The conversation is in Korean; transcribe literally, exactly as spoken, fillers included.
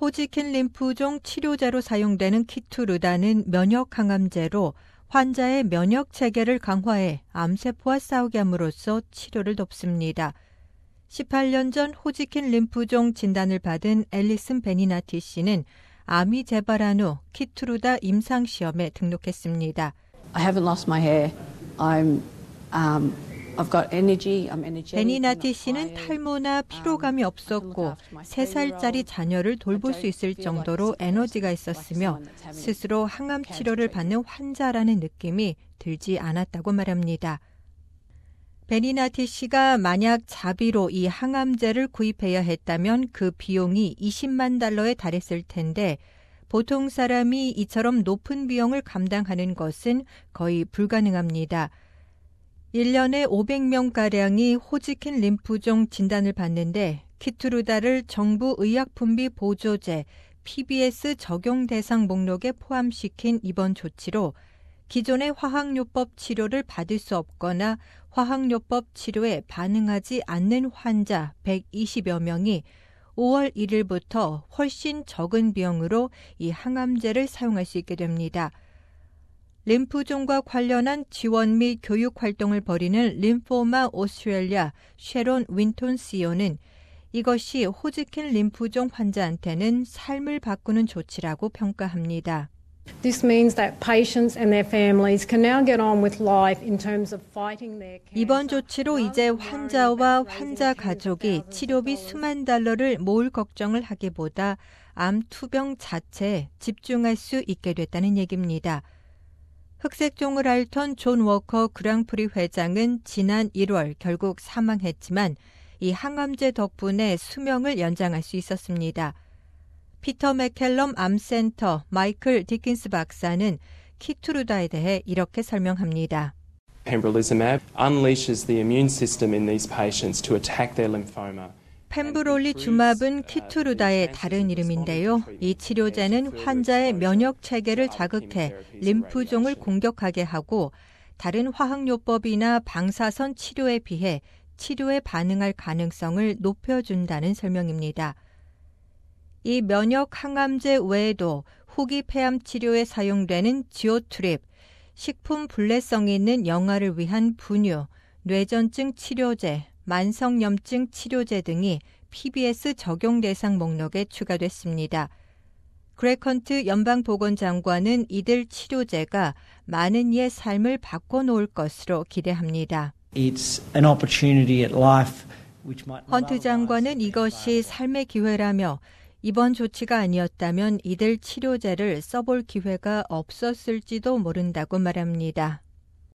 호지킨 림프종 치료제로 사용되는 키투르다는 면역 항암제로 환자의 면역 체계를 강화해 암세포와 싸우게 함으로써 치료를 돕습니다. 십팔 년 전 호지킨 림프종 진단을 받은 앨리슨 베니나티 씨는 암이 재발한 후 키투르다 임상시험에 등록했습니다. I haven't lost my hair. I'm, um, I've got energy. I'm energetic. 베니나티 씨는 탈모나 피로감이 없었고 세 살짜리 자녀를 돌볼 수 있을 정도로 에너지가 있었으며 스스로 항암 치료를 받는 환자라는 느낌이 들지 않았다고 말합니다. 베니나티 씨가 만약 자비로 이 항암제를 구입해야 했다면 그 비용이 이십만 달러에 달했을 텐데 보통 사람이 이처럼 높은 비용을 감당하는 것은 거의 불가능합니다. 일 년에 오백 명가량이 호지킨 림프종 진단을 받는데 키투르다를 정부 의약품비 보조제 피비에스 적용 대상 목록에 포함시킨 이번 조치로 기존의 화학요법 치료를 받을 수 없거나 화학요법 치료에 반응하지 않는 환자 백이십여 명이 오월 일일부터 훨씬 적은 비용으로 이 항암제를 사용할 수 있게 됩니다. 림프종과 관련한 지원 및 교육 활동을 벌이는 림포마 오스트레일리아 쉐론 윈톤 씨이오는 이것이 호지킨 림프종 환자한테는 삶을 바꾸는 조치라고 평가합니다. This means that patients and their families can now get on with life in terms of fighting their cancer. 이번 조치로 이제 환자와 환자 가족이 치료비 수만 달러를 모을 걱정을 하기보다 암 투병 자체에 집중할 수 있게 됐다는 얘기입니다. 흑색종을 앓던 존 워커 그랑프리 회장은 지난 일월 결국 사망했지만 이 항암제 덕분에 수명을 연장할 수 있었습니다. 피터 맥켈럼 암센터 마이클 디킨스 박사는 키투르다에 대해 이렇게 설명합니다. Pembrolizumab unleashes the immune system in these patients to attack their lymphoma. 펜브롤리주맙은 키투르다의 다른 이름인데요. 이 치료제는 환자의 면역 체계를 자극해 림프종을 공격하게 하고 다른 화학요법이나 방사선 치료에 비해 치료에 반응할 가능성을 높여준다는 설명입니다. 이 면역 항암제 외에도 후기 폐암 치료에 사용되는 지오트립, 식품 불내성이 있는 영아를 위한 분유, 뇌전증 치료제, 만성염증 치료제 등이 피비에스 적용 대상 목록에 추가됐습니다. 그렉 헌트 연방보건장관은 이들 치료제가 많은 이의 삶을 바꿔놓을 것으로 기대합니다. It's an opportunity at life which might 헌트 장관은 이것이 삶의 기회라며 이번 조치가 아니었다면 이들 치료제를 써볼 기회가 없었을지도 모른다고 말합니다.